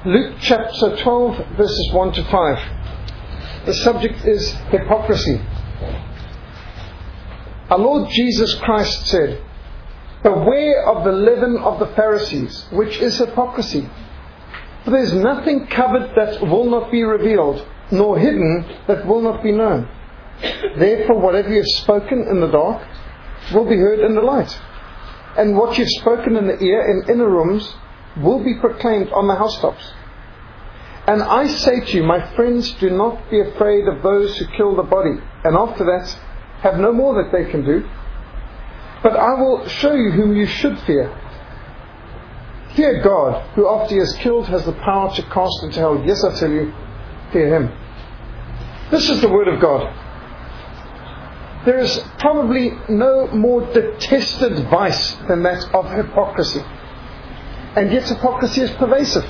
Luke chapter 12, verses 1 to 5. The subject is hypocrisy. Our Lord Jesus Christ said, "Beware of the leaven of the Pharisees, which is hypocrisy. For there is nothing covered that will not be revealed, nor hidden that will not be known. Therefore, whatever you have spoken in the dark will be heard in the light. And what you have spoken in the ear in inner rooms will be proclaimed on the housetops. And I say to you, my friends, do not be afraid of those who kill the body, and after that have no more that they can do. But I will show you whom you should fear. Fear God, who after he has killed has the power to cast into hell. Yes, I tell you, fear him." This is the word of God. There is probably no more detested vice than that of hypocrisy. And yet hypocrisy is pervasive.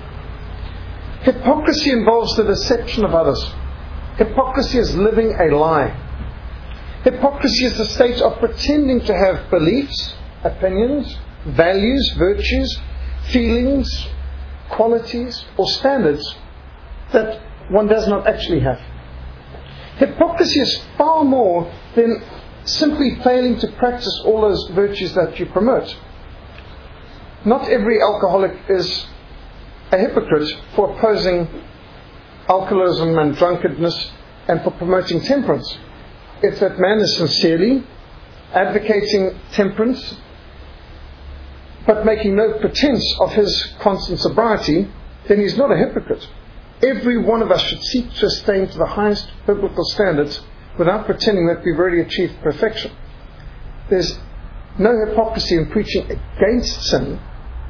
Hypocrisy involves the deception of others. Hypocrisy is living a lie. Hypocrisy is the state of pretending to have beliefs, opinions, values, virtues, feelings, qualities, or standards that one does not actually have. Hypocrisy is far more than simply failing to practice all those virtues that you promote. Not every alcoholic is a hypocrite for opposing alcoholism and drunkenness and for promoting temperance. If that man is sincerely advocating temperance but making no pretense of his constant sobriety, then he's not a hypocrite. Every one of us should seek to attain to the highest biblical standards without pretending that we've already achieved perfection. There's no hypocrisy in preaching against sin,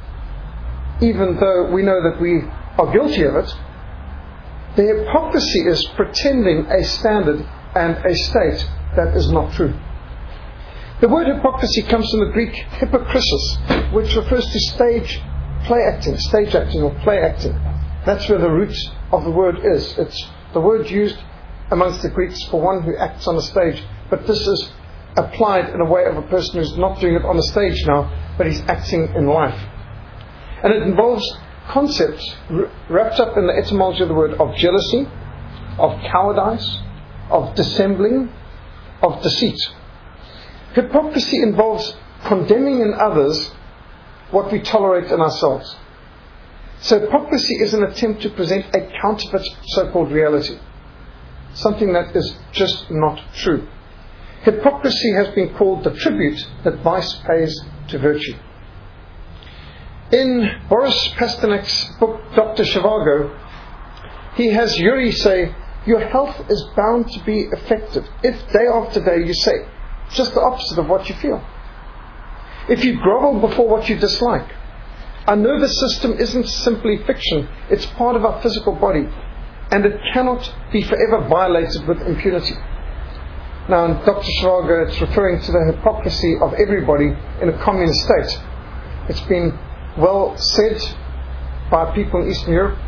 even though we know that we are guilty of it. The hypocrisy is pretending a standard and a state that is not true. The word hypocrisy comes from the Greek hypokrisis, which refers to stage acting or play acting. That's where the root of the word is. It's the word used amongst the Greeks for one who acts on a stage, but this is applied in a way of a person who's not doing it on a stage now, but he's acting in life. And it involves concepts wrapped up in the etymology of the word of jealousy, of cowardice, of dissembling, of deceit. Hypocrisy involves condemning in others what we tolerate in ourselves. So hypocrisy is an attempt to present a counterfeit so-called reality, something that is just not true. Hypocrisy has been called the tribute that vice pays to virtue. In Boris Pasternak's book, Dr. Zhivago, he has Yuri say, "Your health is bound to be affected if day after day you say just the opposite of what you feel. If you grovel before what you dislike. Our nervous system isn't simply fiction, it's part of our physical body, and it cannot be forever violated with impunity." Now in Dr. Zhivago, it's referring to the hypocrisy of everybody in a communist state. It's been well said by people in Eastern Europe.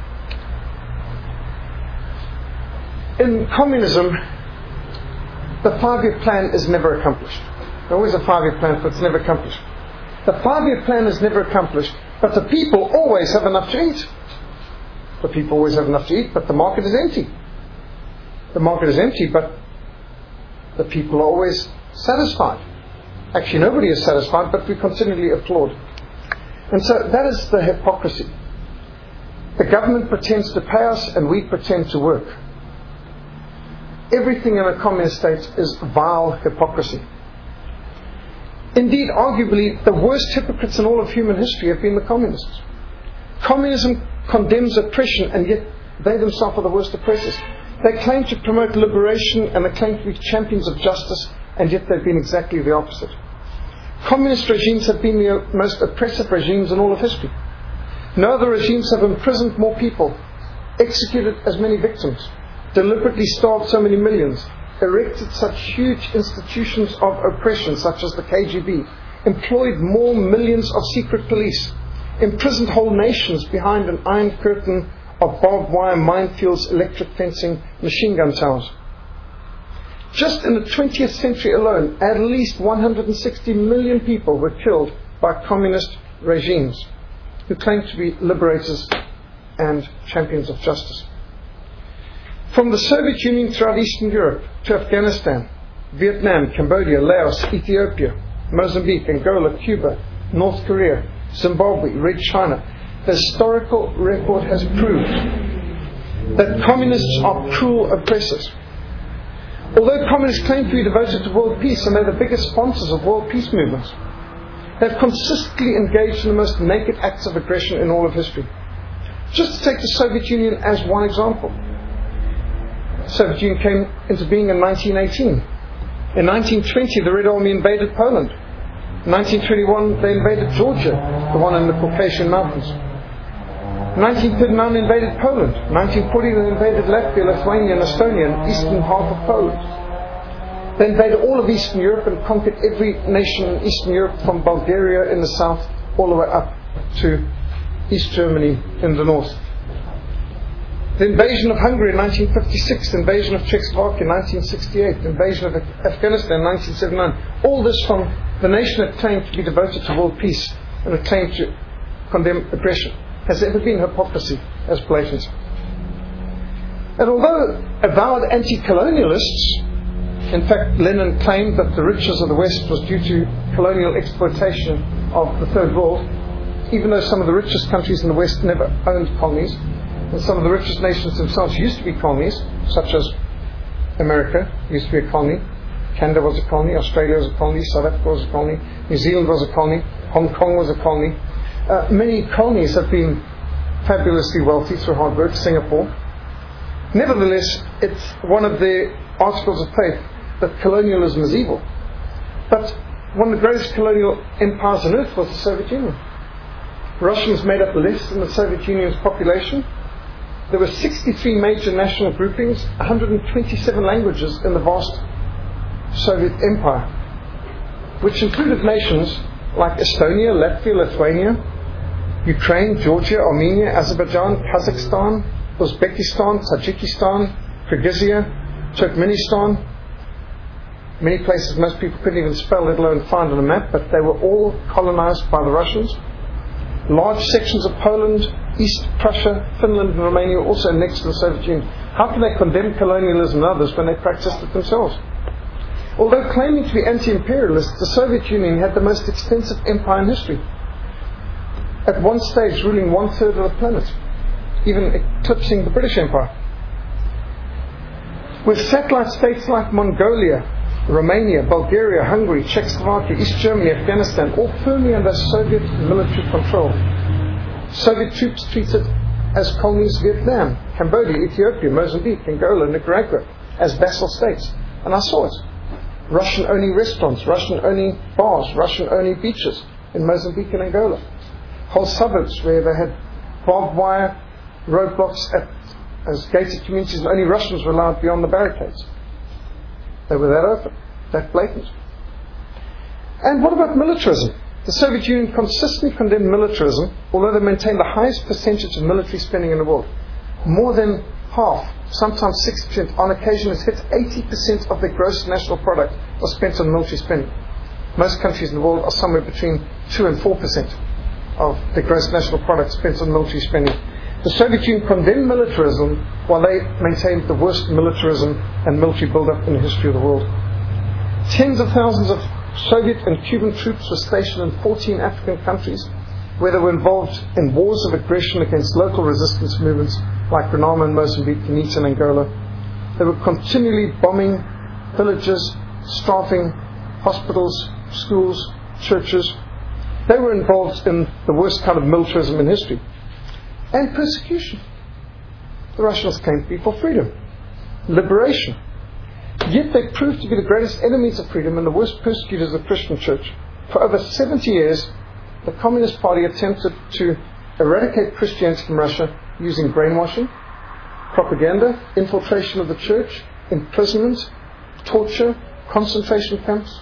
In communism, the 5-year plan is never accomplished. There's always a 5-year plan, but it's never accomplished. The 5-year plan is never accomplished, but the people always have enough to eat. The people always have enough to eat, but the market is empty. The market is empty, but the people are always satisfied. Actually, nobody is satisfied, but we continually applaud. And so that is the hypocrisy. The government pretends to pay us, and we pretend to work. Everything in a communist state is vile hypocrisy. Indeed, arguably, the worst hypocrites in all of human history have been the communists. Communism condemns oppression, and yet they themselves are the worst oppressors. They claim to promote liberation, and they claim to be champions of justice, and yet they've been exactly the opposite. Communist regimes have been the most oppressive regimes in all of history. No other regimes have imprisoned more people, executed as many victims, deliberately starved so many millions, erected such huge institutions of oppression such as the KGB, employed more millions of secret police, imprisoned whole nations behind an iron curtain of barbed wire, minefields, electric fencing, machine gun towers. Just in the 20th century alone, at least 160 million people were killed by communist regimes who claimed to be liberators and champions of justice. From the Soviet Union throughout Eastern Europe to Afghanistan, Vietnam, Cambodia, Laos, Ethiopia, Mozambique, Angola, Cuba, North Korea, Zimbabwe, Red China, the historical record has proved that communists are cruel oppressors. Although communists claim to be devoted to world peace, and they're the biggest sponsors of world peace movements, they've consistently engaged in the most naked acts of aggression in all of history. Just to take the Soviet Union as one example. The Soviet Union came into being in 1918. In 1920, the Red Army invaded Poland. In 1921, they invaded Georgia, the one in the Caucasian Mountains. In 1939, they invaded Poland. In 1940, they invaded Latvia, Lithuania, and Estonia, and the eastern half of Poland. They invaded all of Eastern Europe and conquered every nation in Eastern Europe, from Bulgaria in the south all the way up to East Germany in the north. The invasion of Hungary in 1956, the invasion of Czechoslovakia in 1968, the invasion of Afghanistan in 1979, all this from the nation that claimed to be devoted to world peace and that claimed to condemn aggression. Has there ever been hypocrisy as blatant? And although avowed anti-colonialists, in fact Lenin claimed that the riches of the West was due to colonial exploitation of the Third World, even though some of the richest countries in the West never owned colonies, and some of the richest nations themselves used to be colonies, such as America used to be a colony, Canada was a colony, Australia was a colony, South Africa was a colony, New Zealand was a colony, Hong Kong was a colony. Many colonies have been fabulously wealthy through hard work, Singapore. Nevertheless, it's one of the articles of faith that colonialism is evil. But one of the greatest colonial empires on earth was the Soviet Union. Russians made up less than the Soviet Union's population. There were 63 major national groupings, 127 languages in the vast Soviet Empire, which included nations like Estonia, Latvia, Lithuania, Ukraine, Georgia, Armenia, Azerbaijan, Kazakhstan, Uzbekistan, Tajikistan, Kyrgyzstan, Turkmenistan, many places most people couldn't even spell, let alone find on a map, but they were all colonized by the Russians. Large sections of Poland, East Prussia, Finland and Romania were also next to the Soviet Union. How can they condemn colonialism and others when they practiced it themselves? Although claiming to be anti-imperialist, the Soviet Union had the most extensive empire in history. At one stage ruling 1/3 of the planet, even eclipsing the British Empire. With satellite states like Mongolia, Romania, Bulgaria, Hungary, Czechoslovakia, East Germany, Afghanistan, all firmly under Soviet military control. Soviet troops treated as colonies Vietnam, Cambodia, Ethiopia, Mozambique, Angola, Nicaragua as vassal states. And I saw it. Russian-only restaurants, Russian-only bars, Russian-only beaches in Mozambique and Angola. Whole suburbs where they had barbed wire roadblocks as gated communities, and only Russians were allowed beyond the barricades. They were that open, that blatant. And what about militarism? The Soviet Union consistently condemned militarism, although they maintained the highest percentage of military spending in the world. More than half, sometimes 60%, on occasion has hit 80% of their gross national product was spent on military spending. Most countries in the world are somewhere between 2 and 4% of their gross national product spent on military spending. The Soviet Union condemned militarism while they maintained the worst militarism and military build-up in the history of the world. Tens of thousands of Soviet and Cuban troops were stationed in 14 African countries where they were involved in wars of aggression against local resistance movements like Renamo in Mozambique, Kenita in Angola. They were continually bombing villages, starving hospitals, schools, churches. They were involved in the worst kind of militarism in history. And persecution. The Russians claimed to be for freedom, liberation. Yet they proved to be the greatest enemies of freedom and the worst persecutors of the Christian church. For over 70 years, the Communist Party attempted to eradicate Christianity from Russia using brainwashing, propaganda, infiltration of the church, imprisonment, torture, concentration camps,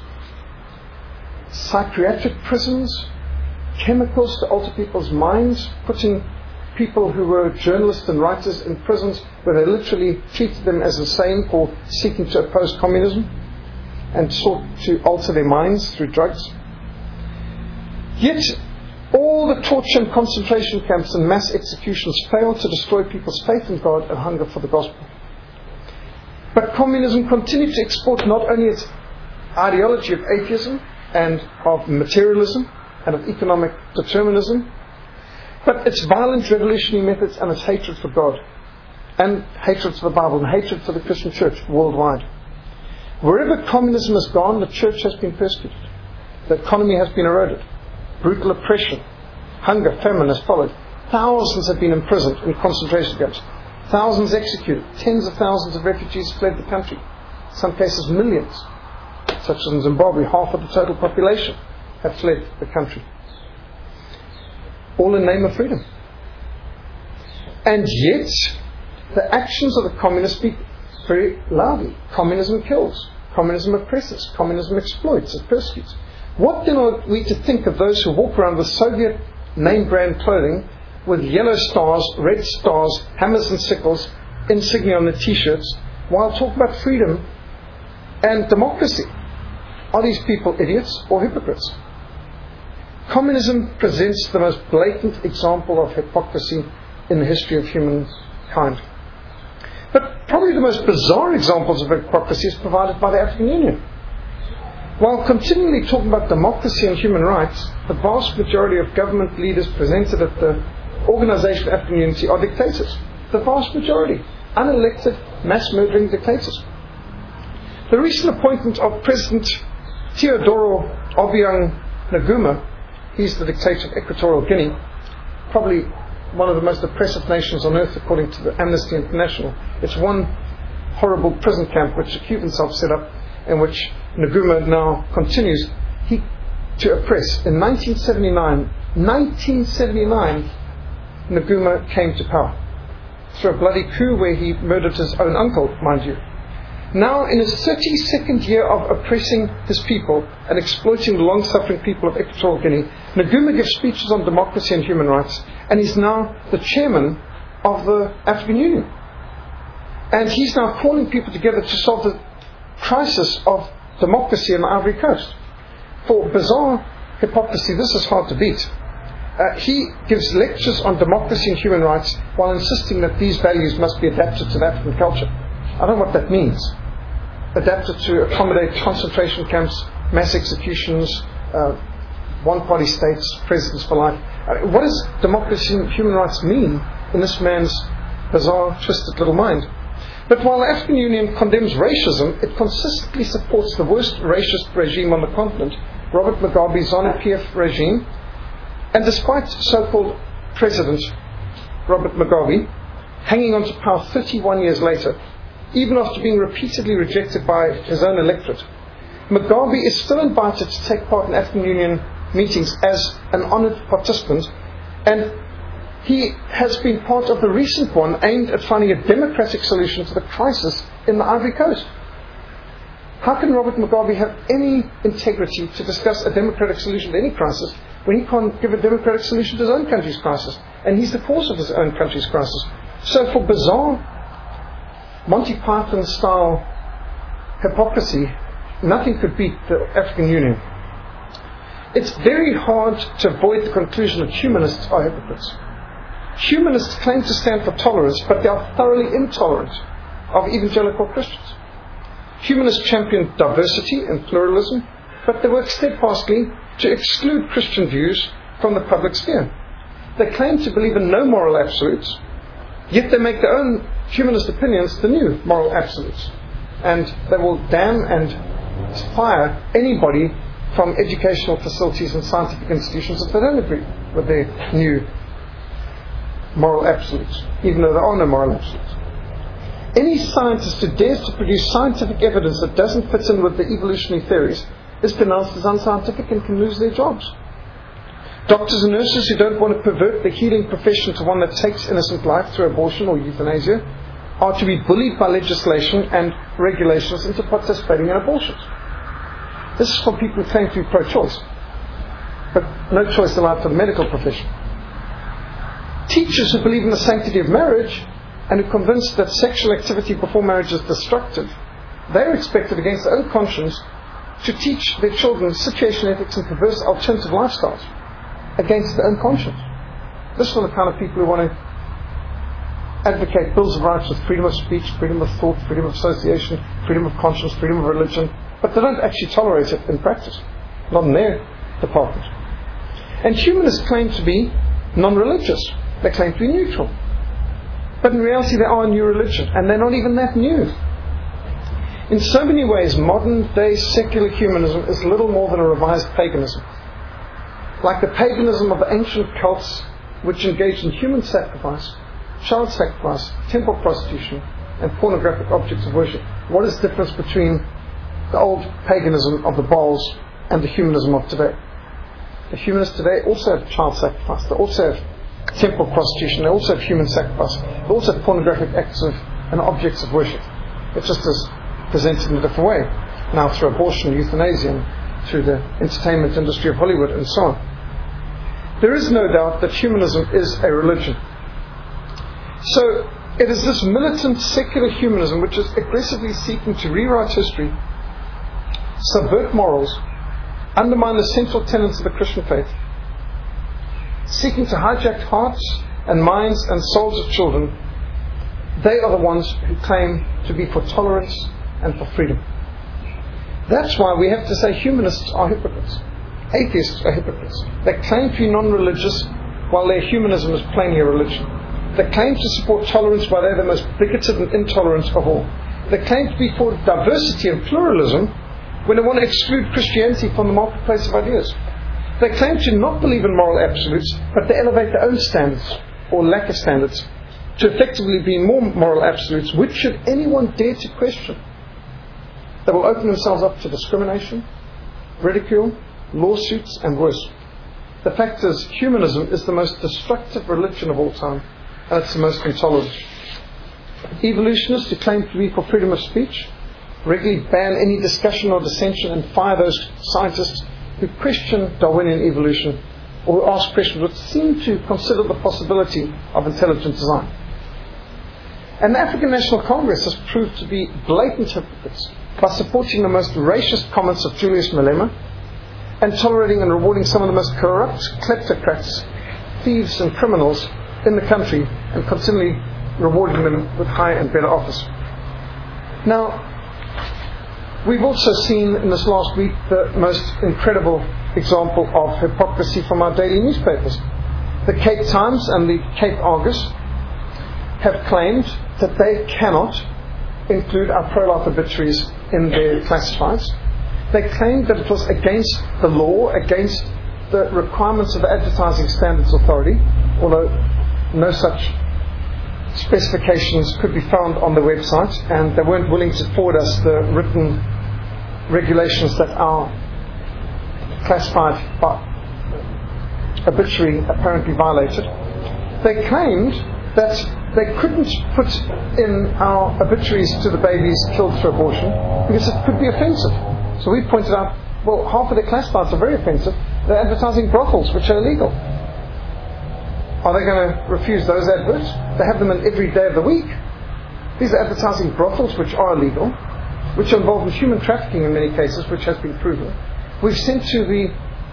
psychiatric prisons, chemicals to alter people's minds, putting people who were journalists and writers in prisons where they literally treated them as insane for seeking to oppose communism and sought to alter their minds through drugs. Yet, All the torture and concentration camps and mass executions failed to destroy people's faith in God and hunger for the gospel. But communism continued to export not only its ideology of atheism and of materialism and of economic determinism, but its violent revolutionary methods and its hatred for God, and hatred for the Bible, and hatred for the Christian church worldwide. Wherever communism has gone, the church has been persecuted. The economy has been eroded. Brutal oppression, hunger, famine has followed. Thousands have been imprisoned in concentration camps. Thousands executed. Tens of thousands of refugees fled the country. In some cases millions, such as in Zimbabwe, half of the total population have fled the country. All in the name of freedom. And yet, the actions of the communists speak very loudly. Communism kills. Communism oppresses. Communism exploits. It persecutes. What then are we to think of those who walk around with Soviet name brand clothing with yellow stars, red stars, hammers and sickles, insignia on their t-shirts, while talking about freedom and democracy? Are these people idiots or hypocrites? Communism presents the most blatant example of hypocrisy in the history of humankind. But probably the most bizarre examples of hypocrisy is provided by the African Union. While continually talking about democracy and human rights, the vast majority of government leaders presented at the Organization of African Unity are dictators. The vast majority. Unelected, mass-murdering dictators. The recent appointment of President Teodoro Obiang Nguema, he's the dictator of Equatorial Guinea, probably one of the most oppressive nations on earth according to the Amnesty International. It's one horrible prison camp which the Cubans have set up, in which Nguema now continues to oppress. In 1979, Nguema came to power through a bloody coup where he murdered his own uncle, mind you. Now, in his 32nd year of oppressing his people and exploiting the long-suffering people of Equatorial Guinea, Nguema gives speeches on democracy and human rights, and he's now the chairman of the African Union. And he's now calling people together to solve the crisis of democracy in the Ivory Coast. For bizarre hypocrisy, this is hard to beat. He gives lectures on democracy and human rights while insisting that these values must be adapted to the African culture. I don't know what that means. Adapted to accommodate concentration camps, mass executions, one-party states, presidents for life. What does democracy and human rights mean in this man's bizarre, twisted little mind? But while the African Union condemns racism, it consistently supports the worst racist regime on the continent, Robert Mugabe's ZANU-PF regime. And despite so-called President Robert Mugabe hanging on to power 31 years later, even after being repeatedly rejected by his own electorate, Mugabe is still invited to take part in African Union meetings as an honoured participant, and he has been part of the recent one aimed at finding a democratic solution to the crisis in the Ivory Coast. How can Robert Mugabe have any integrity to discuss a democratic solution to any crisis when he can't give a democratic solution to his own country's crisis? And he's the cause of his own country's crisis. So for bizarre Monty Python-style hypocrisy, nothing could beat the African Union. It's very hard to avoid the conclusion that humanists are hypocrites. Humanists claim to stand for tolerance, but they are thoroughly intolerant of evangelical Christians. Humanists champion diversity and pluralism, but they work steadfastly to exclude Christian views from the public sphere. They claim to believe in no moral absolutes, yet they make their own humanist opinions the new moral absolutes. And they will damn and fire anybody from educational facilities and scientific institutions if they don't agree with their new moral absolutes, even though there are no moral absolutes. Any scientist who dares to produce scientific evidence that doesn't fit in with the evolutionary theories is denounced as unscientific and can lose their jobs. Doctors and nurses who don't want to pervert the healing profession to one that takes innocent life through abortion or euthanasia are to be bullied by legislation and regulations into participating in abortions. This is for people who claim to be pro-choice, but no choice allowed for the medical profession. Teachers who believe in the sanctity of marriage and who are convinced that sexual activity before marriage is destructive, they are expected against their own conscience to teach their children situation ethics and perverse alternative lifestyles. against their own conscience. This are the kind of people who want to advocate bills of rights with freedom of speech, freedom of thought, freedom of association, freedom of conscience, freedom of religion, but they don't actually tolerate it in practice, not in their department. And humanists claim to be non-religious. They claim to be neutral. But in reality they are a new religion, and they're not even that new. In so many ways, modern day secular humanism is little more than a revised paganism. Like the paganism of the ancient cults which engaged in human sacrifice, child sacrifice, temple prostitution, and pornographic objects of worship. What is the difference between the old paganism of the Baals and the humanism of today? The humanists today also have child sacrifice. They also have temple prostitution. They also have human sacrifice. They also have pornographic acts and objects of worship. It just is presented in a different way. Now through abortion, euthanasia, and through the entertainment industry of Hollywood and so on. There is no doubt that humanism is a religion. So it is this militant secular humanism which is aggressively seeking to rewrite history, subvert morals, undermine the central tenets of the Christian faith, seeking to hijack hearts and minds and souls of children. They are the ones who claim to be for tolerance and for freedom. That's why we have to say humanists are hypocrites. Atheists are hypocrites. They claim to be non-religious while their humanism is plainly a religion. They claim to support tolerance while they're the most bigoted and intolerant of all. They claim to be for diversity and pluralism when they want to exclude Christianity from the marketplace of ideas. They claim to not believe in moral absolutes, but they elevate their own standards, or lack of standards, to effectively be more moral absolutes, which should anyone dare to question, they will open themselves up to discrimination, ridicule, lawsuits, and worse. The fact is, humanism is the most destructive religion of all time, and it's the most intolerant. Evolutionists who claim to be for freedom of speech regularly ban any discussion or dissension and fire those scientists who question Darwinian evolution or who ask questions which seem to consider the possibility of intelligent design. And the African National Congress has proved to be blatant hypocrites by supporting the most racist comments of Julius Malema and tolerating and rewarding some of the most corrupt kleptocrats, thieves and criminals in the country, and continually rewarding them with higher and better office. Now, we've also seen in this last week the most incredible example of hypocrisy from our daily newspapers. The Cape Times and the Cape Argus have claimed that they cannot include our pro-life obituaries in their classifieds. They claimed that it was against the law, against the requirements of the Advertising Standards Authority, although no such specifications could be found on the website, and they weren't willing to forward us the written regulations that our classified obituary apparently violated. They claimed that they couldn't put in our obituaries to the babies killed through abortion because it could be offensive. So we pointed out, well, half of their classifieds are very offensive. They're advertising brothels, which are illegal. Are they going to refuse those adverts? They have them in every day of the week. These are advertising brothels, which are illegal, which are involved in human trafficking in many cases, which has been proven. We've sent to the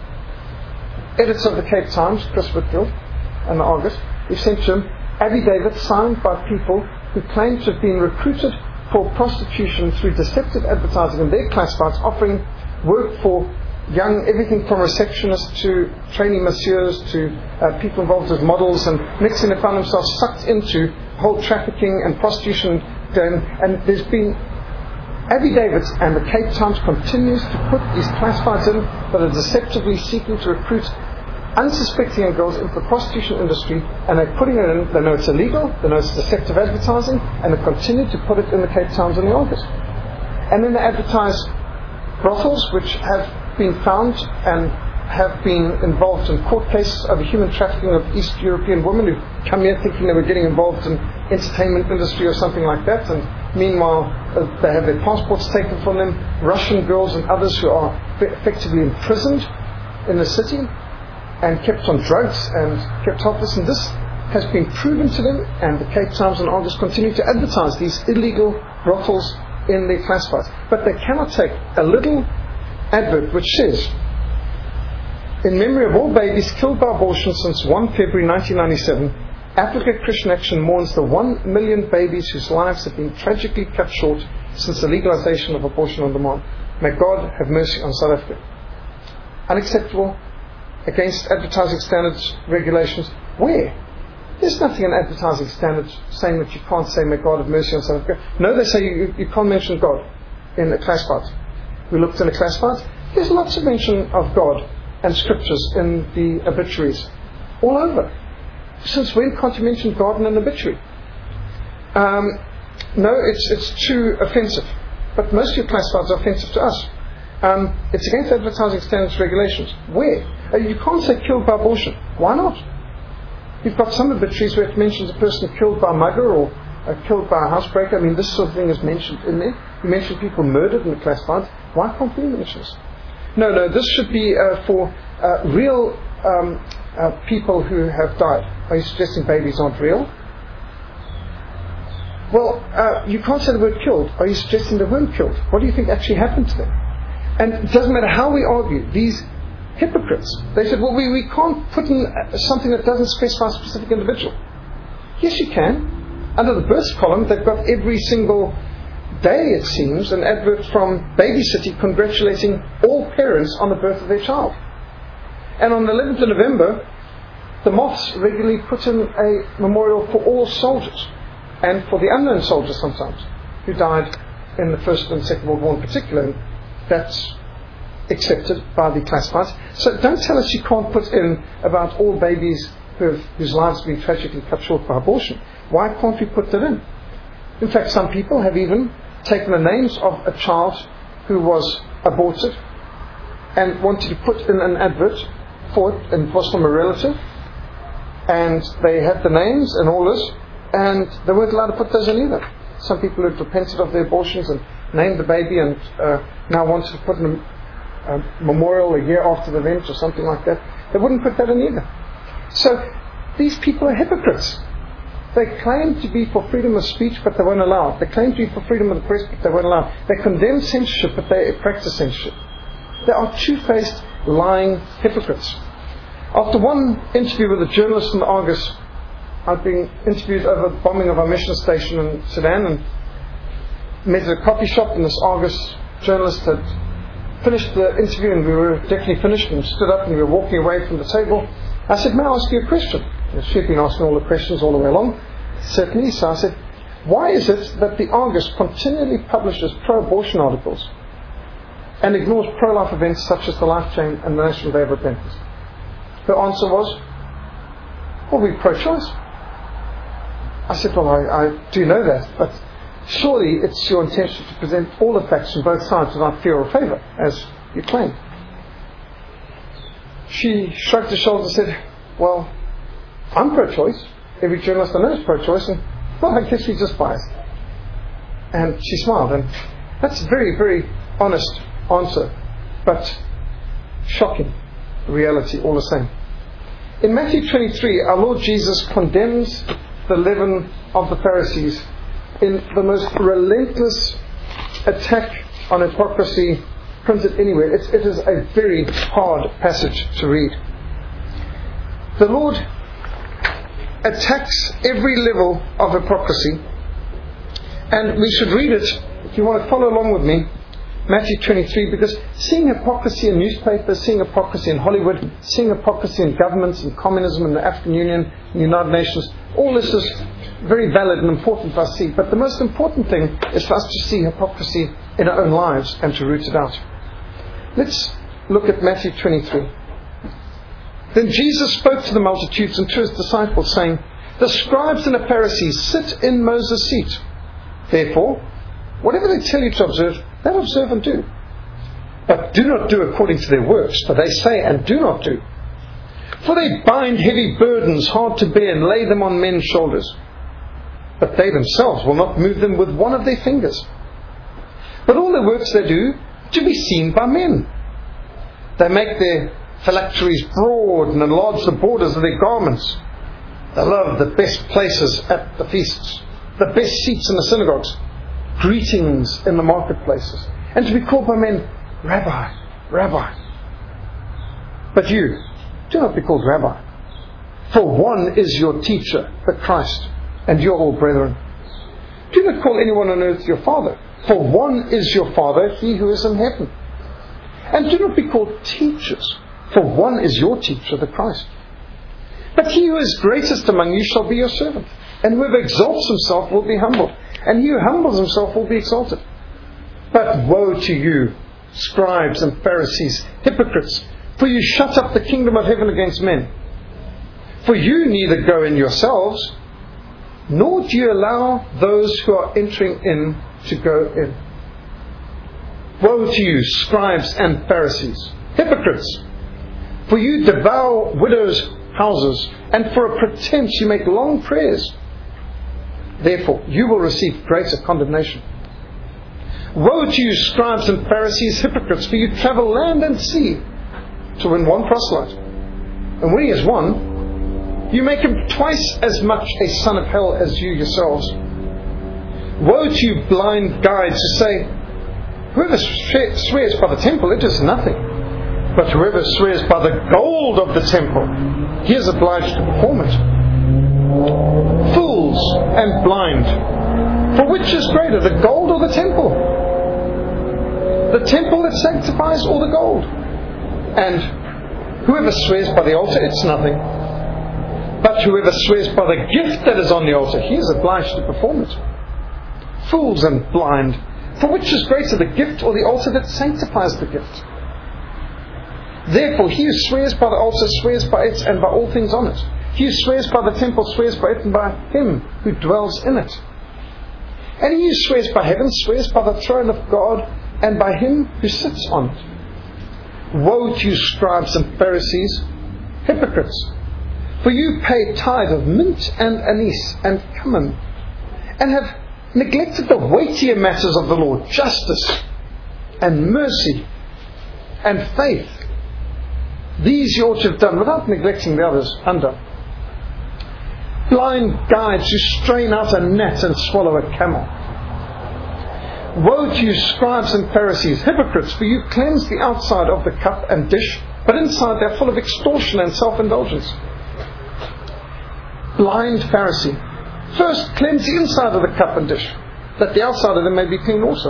editor of the Cape Times, Chris Whitfield, and the Argus, we've sent to him affidavits signed by people who claim to have been recruited for prostitution through deceptive advertising in their classifieds, offering work for young, everything from receptionists to trainee masseurs to people involved as models, and next thing they found themselves sucked into whole trafficking and prostitution. And there's been affidavits, and the Cape Times continues to put these classifieds in that are deceptively seeking to recruit unsuspecting young girls into the prostitution industry, and they're putting it in. They know it's illegal, they know it's deceptive advertising, and they continue to put it in the Cape Times and the Argus. And then they advertise brothels which have been found and have been involved in court cases over human trafficking of East European women who come here thinking they were getting involved in entertainment industry or something like that, and meanwhile they have their passports taken from them. Russian girls and others who are effectively imprisoned in the city and kept on drugs and kept helpless, and this has been proven to them, and the Cape Times and Argus continue to advertise these illegal brothels in their classifieds. But they cannot take a little advert which says In memory of all babies killed by abortion since 1 February 1997, Africa Christian Action mourns the 1 million babies whose lives have been tragically cut short since the legalization of abortion on demand. May God have mercy on South Africa. Unacceptable, against advertising standards, regulations. Where? There's nothing in advertising standards saying that you can't say, may God have mercy on South Africa. No, they say you can't mention God in a classified. We looked in a classified. There's lots of mention of God and scriptures in the obituaries. All over. Since when can't you mention God in an obituary? No, it's too offensive. But most of your classifieds are offensive to us. It's against advertising standards regulations. Where? You can't say killed by abortion. Why not? You've got some obituaries where it mentions a person killed by a mugger or killed by a housebreaker. I mean, this sort of thing is mentioned in there. You mention people murdered in the classifieds. Why can't we mention this? No, this should be for real people who have died. Are you suggesting babies aren't real? Well, you can't say the word killed. Are you suggesting they weren't killed? What do you think actually happened to them? And it doesn't matter how we argue, these hypocrites, they said, well, we can't put in something that doesn't specify a specific individual. Yes, you can. Under the births column, they've got every single day, it seems, an advert from Baby City congratulating all parents on the birth of their child. And on the 11th of November, the Moths regularly put in a memorial for all soldiers, and for the unknown soldiers sometimes, who died in the First and Second World War in particular. And that's accepted by the classifieds. So don't tell us you can't put in about all babies whose lives have been tragically cut short by abortion. Why can't we put that in? In fact, some people have even taken the names of a child who was aborted and wanted to put in an advert for it, and it was from a relative, and they had the names and all this, and they weren't allowed to put those in either. Some people had repented of their abortions and named the baby and now wanted to put in a memorial a year after the event or something like that. They wouldn't put that in either. So these people are hypocrites. They claim to be for freedom of speech, but they won't allow it. They claim to be for freedom of the press, but they won't allow it. They condemn censorship, but they practice censorship. They are two-faced, lying hypocrites. After one interview with a journalist in the Argus, I'd been interviewed over the bombing of our mission station in Sudan, and met at a coffee shop, and this Argus journalist had finished the interview, and we were definitely finished, and stood up and we were walking away from the table. I said, may I ask you a question? And she'd been asking all the questions all the way along. Certainly. So I said, why is it that the Argus continually publishes pro-abortion articles and ignores pro-life events such as the Life Chain and the National Day of Repentance? Her answer was, well, we're pro-choice. I said, well, I do know that, but surely it's your intention to present all the facts from both sides without fear or favour, as you claim. She shrugged her shoulders and said, well, I'm pro-choice. Every journalist I know is pro-choice, and well, I guess we're just biased. And she smiled, and that's a very, very honest answer, but shocking reality all the same. In Matthew 23, our Lord Jesus condemns the leaven of the Pharisees in the most relentless attack on hypocrisy printed anywhere. It is a very hard passage to read. The Lord attacks every level of hypocrisy, and we should read it, if you want to follow along with me, Matthew 23, because seeing hypocrisy in newspapers, seeing hypocrisy in Hollywood, seeing hypocrisy in governments, in communism, in the African Union, in the United Nations, all this is very valid and important for us to see. But the most important thing is for us to see hypocrisy in our own lives and to root it out. Let's look at Matthew 23. Then Jesus spoke to the multitudes and to his disciples, saying, the scribes and the Pharisees sit in Moses' seat. Therefore, whatever they tell you to observe, that observe and do. But do not do according to their works, for they say and do not do. For they bind heavy burdens hard to bear and lay them on men's shoulders. But they themselves will not move them with one of their fingers. But all the works they do to be seen by men. They make their phylacteries broad and enlarge the borders of their garments. They love the best places at the feasts, the best seats in the synagogues, greetings in the marketplaces, and to be called by men, Rabbi, Rabbi. But you, do not be called Rabbi, for one is your teacher, the Christ, and you are all brethren. Do not call anyone on earth your father, for one is your Father, he who is in heaven. And do not be called teachers, for one is your teacher, the Christ. But he who is greatest among you shall be your servant. And whoever exalts himself will be humbled, and he who humbles himself will be exalted. But woe to you, scribes and Pharisees, hypocrites, for you shut up the kingdom of heaven against men. For you neither go in yourselves, nor do you allow those who are entering in to go in. Woe to you, scribes and Pharisees, hypocrites, for you devour widows' houses, and for a pretense you make long prayers. Therefore, you will receive greater condemnation. Woe to you, scribes and Pharisees, hypocrites, for you travel land and sea to win one proselyte. And when he has won, you make him twice as much a son of hell as you yourselves. Woe to you, blind guides, who say, whoever swears by the temple, it is nothing. But whoever swears by the gold of the temple, he is obliged to perform it. Fools and blind, for which is greater, the gold or the temple? The temple that sanctifies or the gold? And whoever swears by the altar, it's nothing. But whoever swears by the gift that is on the altar, he is obliged to perform it. Fools and blind, for which is greater, the gift or the altar that sanctifies the gift? Therefore, he who swears by the altar swears by it and by all things on it. He who swears by the temple swears by it and by him who dwells in it. And he who swears by heaven swears by the throne of God and by him who sits on it. Woe to you, scribes and Pharisees, hypocrites! For you pay tithe of mint and anise and cumin, and have neglected the weightier matters of the law, justice and mercy and faith. These you ought to have done without neglecting the others undone. Blind guides who strain out a gnat and swallow a camel. Woe to you, scribes and Pharisees, hypocrites, for you cleanse the outside of the cup and dish, but inside they are full of extortion and self-indulgence. Blind Pharisee, first cleanse the inside of the cup and dish, that the outside of them may be clean also.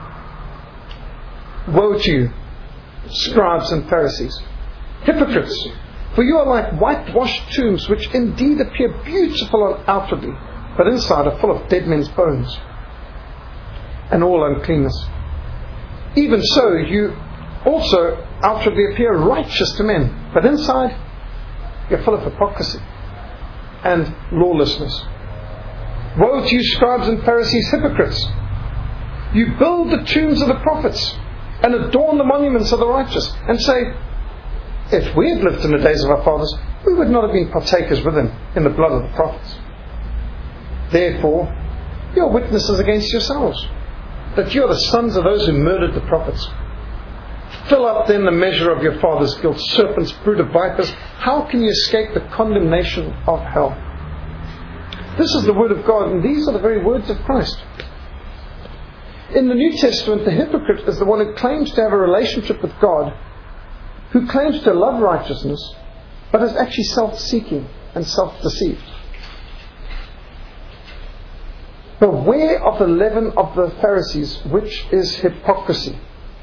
Woe to you, scribes and Pharisees, hypocrites, for you are like whitewashed tombs, which indeed appear beautiful outwardly, but inside are full of dead men's bones and all uncleanness. Even so, you also outwardly appear righteous to men, but inside you're full of hypocrisy and lawlessness. Woe to you, scribes and Pharisees, hypocrites! You build the tombs of the prophets and adorn the monuments of the righteous, and say, if we had lived in the days of our fathers, we would not have been partakers with them in the blood of the prophets. Therefore, you are witnesses against yourselves, that you are the sons of those who murdered the prophets. Fill up then the measure of your father's guilt, serpents, brood of vipers. How can you escape the condemnation of hell? This is the word of God, and these are the very words of Christ. In the New Testament, the hypocrite is the one who claims to have a relationship with God, who claims to love righteousness, but is actually self-seeking and self-deceived. Beware of the leaven of the Pharisees, which is hypocrisy.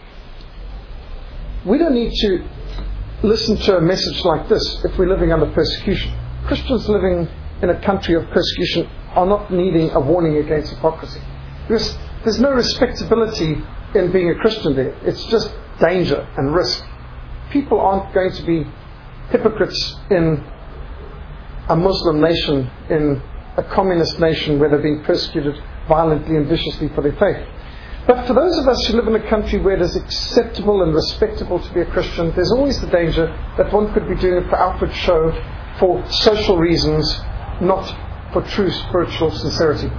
We don't need to listen to a message like this if we're living under persecution. Christians living in a country of persecution are not needing a warning against hypocrisy. There's no respectability in being a Christian there. It's just danger and risk. People aren't going to be hypocrites in a Muslim nation, in a communist nation where they're being persecuted violently and viciously for their faith. But for those of us who live in a country where it is acceptable and respectable to be a Christian, there's always the danger that one could be doing it for outward show, for social reasons, not for true spiritual sincerity.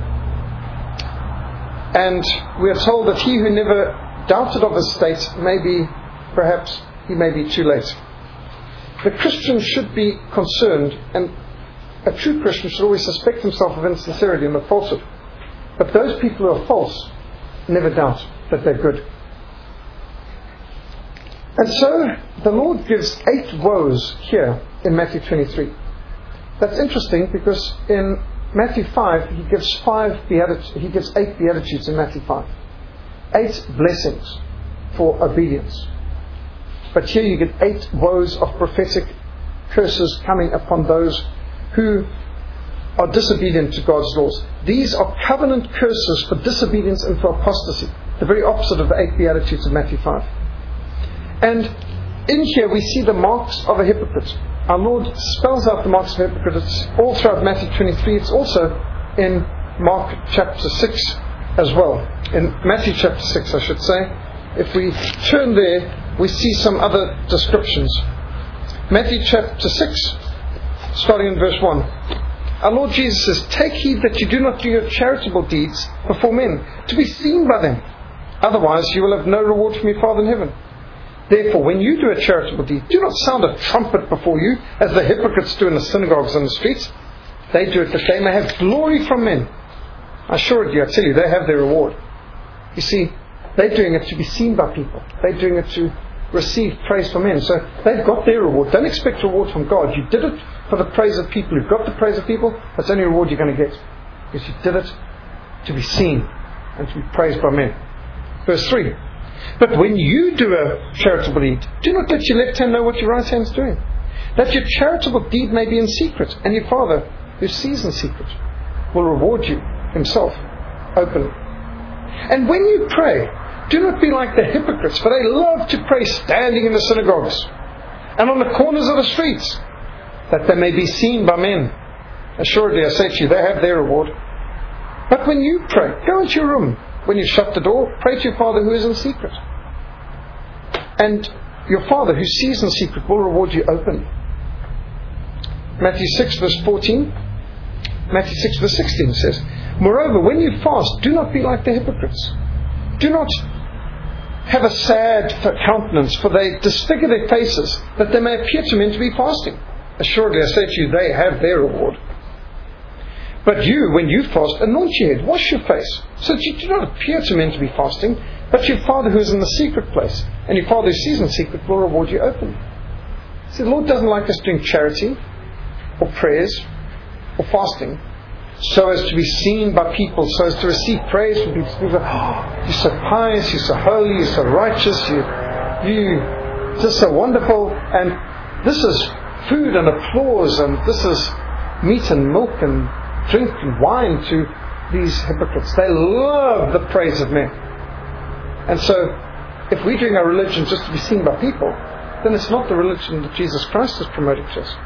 And we are told that he who never doubted of his state perhaps he may be too late. The Christian should be concerned, and a true Christian should always suspect himself of insincerity and of falsehood. But those people who are false never doubt that they're good. And so the Lord gives 8 woes here in Matthew 23. That's interesting because in Matthew 5 he gives 8 beatitudes in Matthew 5. 8 blessings for obedience. But here you get 8 woes of prophetic curses coming upon those who are disobedient to God's laws. These are covenant curses for disobedience and for apostasy. The very opposite of the 8 beatitudes of Matthew 5. And in here we see the marks of a hypocrite. Our Lord spells out the marks of a hypocrite. It's all throughout Matthew 23. It's also in Mark chapter 6 as well. In Matthew chapter 6, I should say. If we turn there, we see some other descriptions. Matthew chapter 6, starting in verse 1. Our Lord Jesus says, "Take heed that you do not do your charitable deeds before men, to be seen by them. Otherwise you will have no reward from your Father in heaven. Therefore, when you do a charitable deed, do not sound a trumpet before you, as the hypocrites do in the synagogues and the streets. They do it that they may have glory from men. I assure you, I tell you, they have their reward." You see, they're doing it to be seen by people. They're doing it to receive praise from men. So they've got their reward. Don't expect reward from God. You did it for the praise of people. You've got the praise of people. That's the only reward you're going to get. Because you did it to be seen and to be praised by men. Verse 3. "But when you do a charitable deed, do not let your left hand know what your right hand is doing, that your charitable deed may be in secret, and your Father, who sees in secret, will reward you himself openly. And when you pray, do not be like the hypocrites, for they love to pray standing in the synagogues and on the corners of the streets, that they may be seen by men. Assuredly, I say to you, they have their reward. But when you pray, go into your room. When you shut the door, pray to your Father who is in secret. And your Father who sees in secret will reward you openly." Matthew 6 verse 14. Matthew 6 verse 16 says, "Moreover, when you fast, do not be like the hypocrites. Do not have a sad countenance, for they disfigure their faces, that they may appear to men to be fasting. Assuredly, I say to you, they have their reward. But you, when you fast, anoint your head, wash your face, so that you do not appear to men to be fasting, but your Father who is in the secret place, and your Father who sees in secret will reward you openly." See, the Lord doesn't like us doing charity, or prayers, or fasting, so as to be seen by people, so as to receive praise from people. People go, "Oh, you're so pious, you're so holy, you're so righteous, you're just so wonderful, and this is food and applause, and this is meat and milk and drink and wine to these hypocrites." They love the praise of men. And so, if we're doing our religion just to be seen by people, then it's not the religion that Jesus Christ is promoting to us.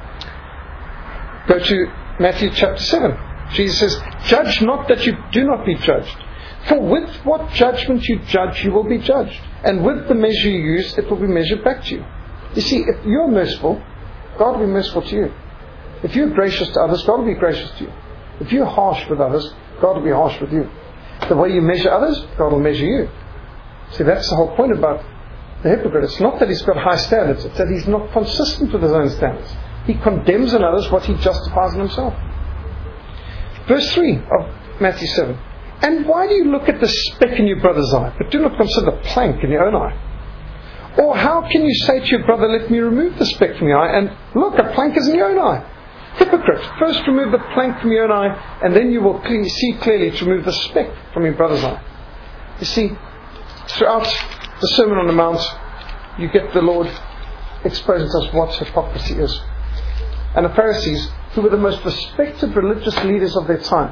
Go to Matthew chapter 7. Jesus says, "Judge not that you do not be judged. For with what judgment you judge, you will be judged. And with the measure you use, it will be measured back to you." You see, if you're merciful, God will be merciful to you. If you're gracious to others, God will be gracious to you. If you're harsh with others, God will be harsh with you. The way you measure others, God will measure you. See, that's the whole point about the hypocrite. It's not that he's got high standards, it's that he's not consistent with his own standards. He condemns in others what he justifies in himself. Verse 3 of Matthew 7. "And why do you look at the speck in your brother's eye, but do not consider the plank in your own eye? Or how can you say to your brother, 'Let me remove the speck from your eye,' and look, a plank is in your own eye? Hypocrite, first remove the plank from your own eye, and then you will see clearly to remove the speck from your brother's eye." You see, throughout the Sermon on the Mount, you get the Lord exposing to us what hypocrisy is. And the Pharisees, who were the most respected religious leaders of their time,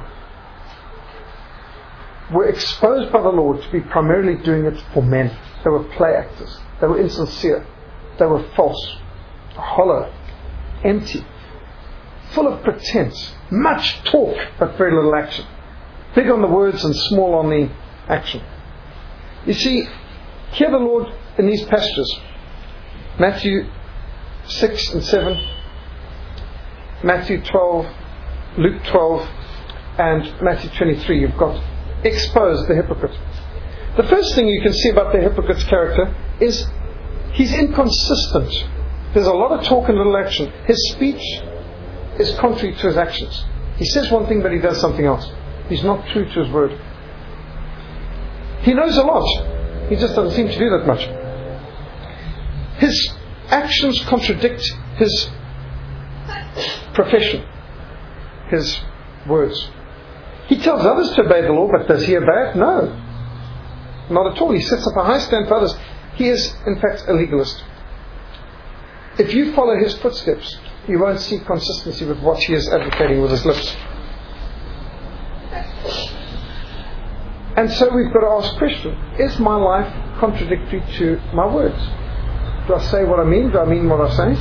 were exposed by the Lord to be primarily doing it for men. They were play actors. They were insincere. They were false, hollow, empty, full of pretense, much talk but very little action, big on the words and small on the action. You see, here the Lord in these passages, Matthew 6 and 7, Matthew 12, Luke 12, and Matthew 23, you've got exposed the hypocrite. The first thing you can see about the hypocrite's character is he's inconsistent. There's a lot of talk and little action. His speech is contrary to his actions. He says one thing but he does something else. He's not true to his word. He knows a lot. He just doesn't seem to do that much. His actions contradict his profession, his words. He tells others to obey the law, but does he obey it? No. Not at all. He sets up a high stand for others. He is, in fact, a legalist. If you follow his footsteps, you won't see consistency with what he is advocating with his lips. And so we've got to ask the question, is my life contradictory to my words? Do I say what I mean? Do I mean what I say?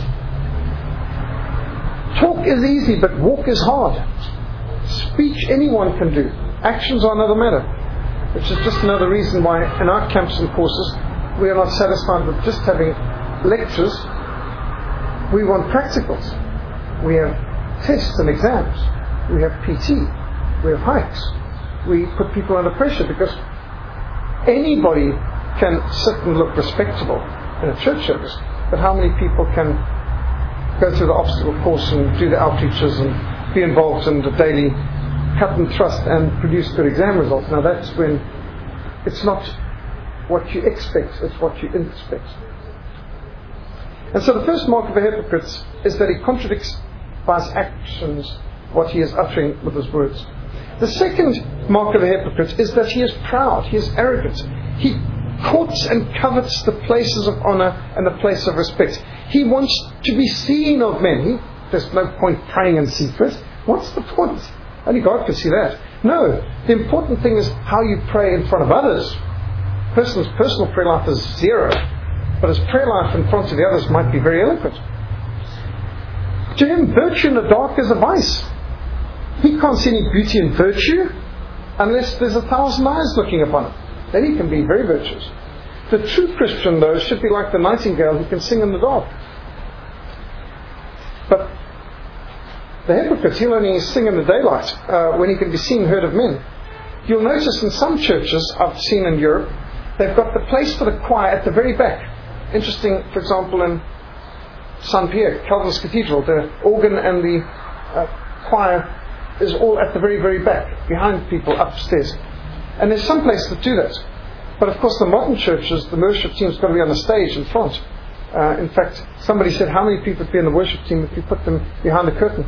Talk is easy, but walk is hard. Speech anyone can do. Actions are another matter. Which is just another reason why in our camps and courses we are not satisfied with just having lectures. We want practicals. We have tests and exams. We have PT. We have hikes. We put people under pressure because anybody can sit and look respectable in a church service, but how many people can go through the obstacle course and do the outreaches and be involved in the daily cut and thrust and produce good exam results? Now that's when it's not what you expect, it's what you inspect. And so the first mark of a hypocrite is that he contradicts by his actions what he is uttering with his words. The second mark of a hypocrite is that he is proud, he is arrogant. He courts and covets the places of honor and the place of respect. He wants to be seen of men. There's no point praying in secret. What's the point? Only God can see that. No, the important thing is how you pray in front of others. Person's personal prayer life is zero, but his prayer life in front of the others might be very eloquent. To him, virtue in the dark is a vice. He can't see any beauty in virtue unless there's 1,000 eyes looking upon it. Then he can be very virtuous. The true Christian, though, should be like the nightingale who can sing in the dark. But the hypocrite, he'll only sing in the daylight when he can be seen and heard of men. You'll notice in some churches I've seen in Europe, they've got the place for the choir at the very back. Interesting, for example, in Saint Pierre, Calvinist Cathedral, the organ and the choir is all at the very, very back, behind people upstairs. And there's some places that do that. But of course the modern churches, the worship team's got to be on the stage in front. In fact, somebody said, how many people would be in the worship team if you put them behind the curtain?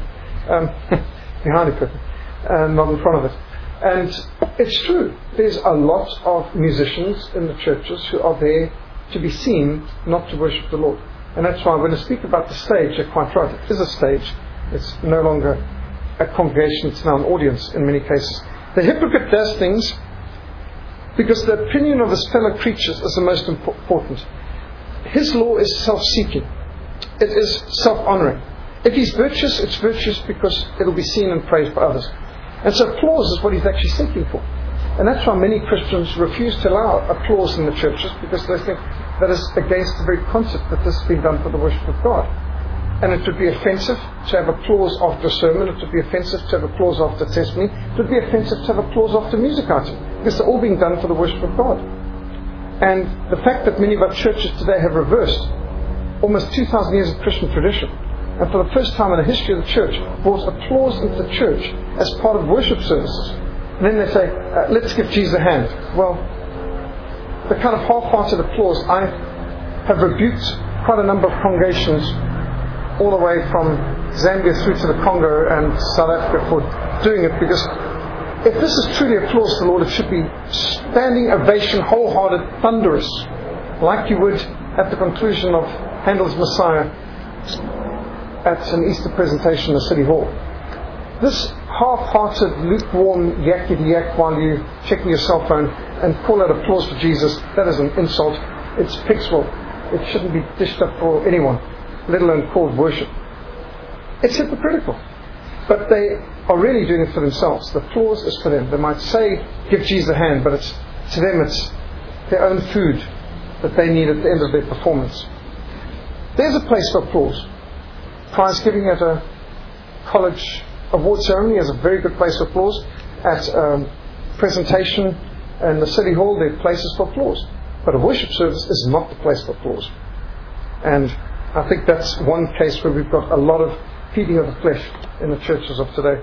Behind the curtain, not in front of it. And it's true. There's a lot of musicians in the churches who are there to be seen, not to worship the Lord. And that's why when I speak about the stage, they're quite right. It is a stage. It's no longer a congregation, it's now an audience in many cases. The hypocrite does things because the opinion of his fellow creatures is the most important. His law is self-seeking. It is self-honoring. If he's virtuous, it's virtuous because it'll be seen and praised by others. And so applause is what he's actually seeking for. And that's why many Christians refuse to allow applause in the churches, because they think that is against the very concept that this has been done for the worship of God. And it would be offensive to have applause after a sermon. It would be offensive to have applause after testimony. It would be offensive to have applause after music item, because they're all being done for the worship of God. And the fact that many of our churches today have reversed almost 2,000 years of Christian tradition, and for the first time in the history of the church, brought applause into the church as part of worship services. And then they say, let's give Jesus a hand. Well, the kind of half-hearted applause, I have rebuked quite a number of congregations all the way from Zambia through to the Congo and South Africa for doing it, because if this is truly applause to the Lord, it should be standing ovation, wholehearted, thunderous, like you would at the conclusion of Handel's Messiah at an Easter presentation in the City Hall. This half-hearted, lukewarm yakety-yak while you're checking your cell phone and call that applause for Jesus, that is an insult. It's pixel. It shouldn't be dished up for anyone, let alone called worship. It's hypocritical. But they are really doing it for themselves. The applause is for them. They might say, give Jesus a hand, but it's to them it's their own food that they need at the end of their performance. There's a place for applause. Prize giving at a college award ceremony is a very good place for applause. At presentation in the City Hall, there are places for applause. But a worship service is not the place for applause. And I think that's one case where we've got a lot of feeding of the flesh in the churches of today.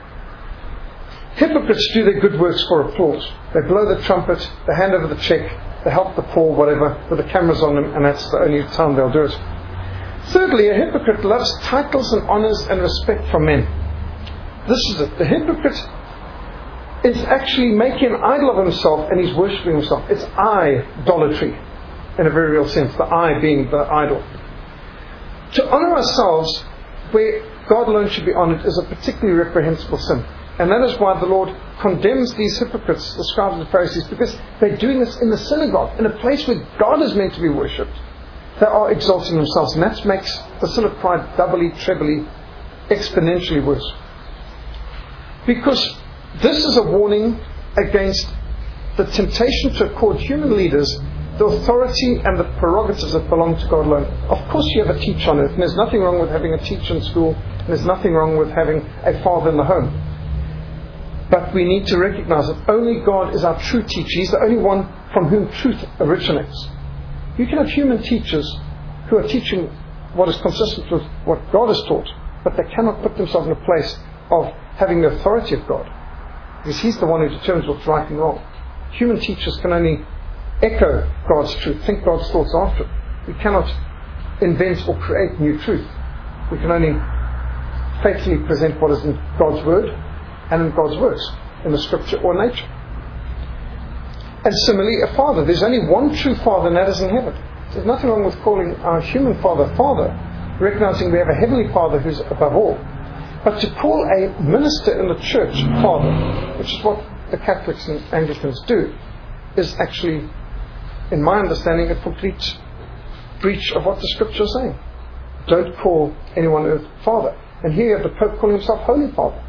Hypocrites do their good works for applause. They blow the trumpet, they hand over the check, They help the poor, whatever, with the cameras on them, and that's the only time they'll do it. Thirdly, a hypocrite loves titles and honours and respect from men. This is it. The hypocrite is actually making an idol of himself, and he's worshipping himself. It's idolatry, in a very real sense, the I being the idol. To honour ourselves where God alone should be honoured is a particularly reprehensible sin. And that is why the Lord condemns these hypocrites, the scribes and the Pharisees, because they're doing this in the synagogue, in a place where God is meant to be worshipped. They are exalting themselves, and that makes the sin of pride doubly, trebly, exponentially worse. Because this is a warning against the temptation to accord human leaders the authority and the prerogatives that belong to God alone. Of course you have a teacher on earth, and there's nothing wrong with having a teacher in school, and there's nothing wrong with having a father in the home. But we need to recognize that only God is our true teacher. He's the only one from whom truth originates. You can have human teachers who are teaching what is consistent with what God has taught, but they cannot put themselves in a place of having the authority of God, because He's the one who determines what's right and wrong. Human teachers can only echo God's truth, think God's thoughts after it. We cannot invent or create new truth. We can only faithfully present what is in God's Word and in God's works, in the Scripture or nature. And similarly, a father. There's only one true Father, and that is in heaven. There's nothing wrong with calling our human father, Father, recognizing we have a heavenly Father who's above all. But to call a minister in the church Father, which is what the Catholics and Anglicans do, is actually, in my understanding, a complete breach of what the Scripture is saying. Don't call anyone on earth Father. And here you have the Pope calling himself Holy Father.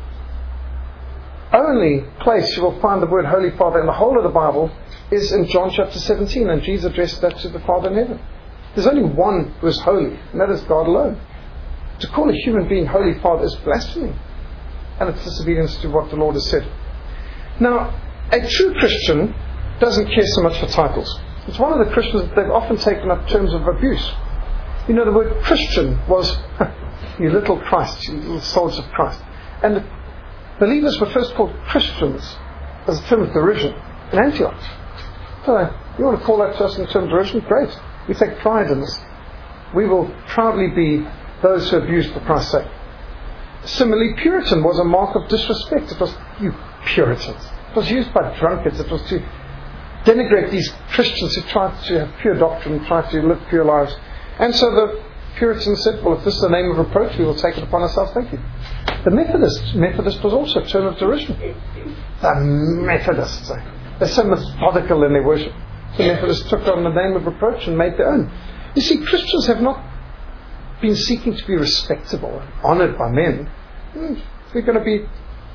Only place you will find the word Holy Father in the whole of the Bible is in John chapter 17, and Jesus addressed that to the Father in heaven. There's only one who is holy, and that is God alone. To call a human being Holy Father is blasphemy, and it's disobedience to what the Lord has said. Now, a true Christian doesn't care so much for titles. It's one of the Christians that they've often taken up terms of abuse. You know, the word Christian was, you little Christ, you little soldiers of Christ. And believers were first called Christians as a term of derision in Antioch. So, you want to call that to us in terms of derision? Great. We take pride in this. We will proudly be those who abuse for Christ's sake. Similarly, Puritan was a mark of disrespect. It was, you Puritans. It was used by drunkards. It was to denigrate these Christians who tried to have pure doctrine, tried to live pure lives. And so the Puritans said, well, if this is the name of reproach, we will take it upon ourselves. Thank you. The Methodist was also a term of derision. The Methodists, they're so methodical in their worship. The Methodists took on the name of reproach and made their own. You see, Christians have not been seeking to be respectable and honoured by men. We're going to be